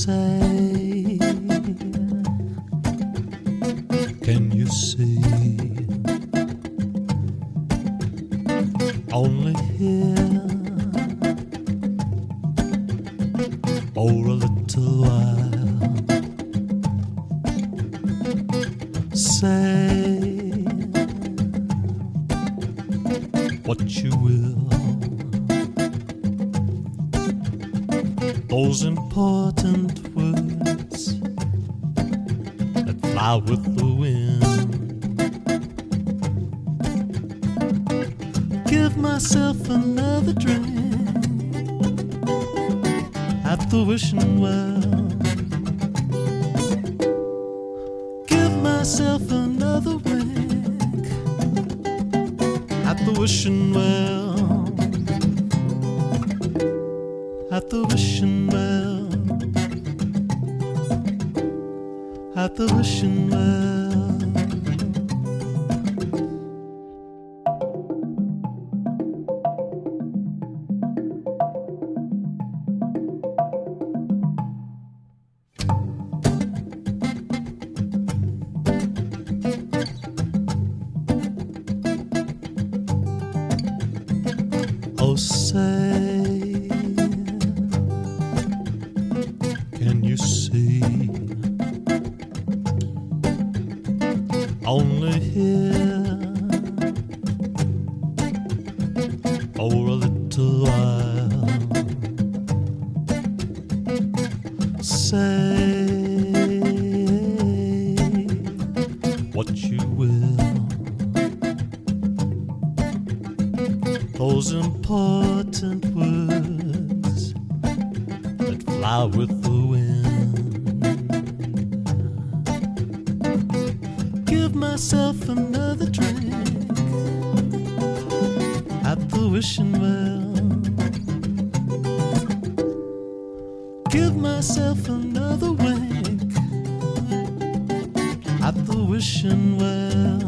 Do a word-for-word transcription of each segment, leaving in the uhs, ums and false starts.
say, can you see? Only here for a little while. Say what you will. Those important words that fly with the wind. Give myself another drink at the wishing well. Give myself another wink at the wishing well. At the wishing well, at the wishing well. Oh, say, can you see? Only here for a little while. Say what you will. Those important words that fly with the wind. Give myself another drink at the wishing well. Give myself another wink at the wishing well.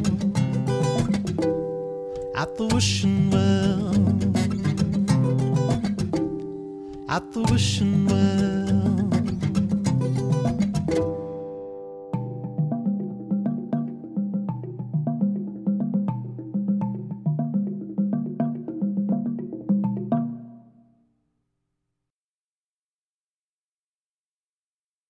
At the wishing well, at the wishing well.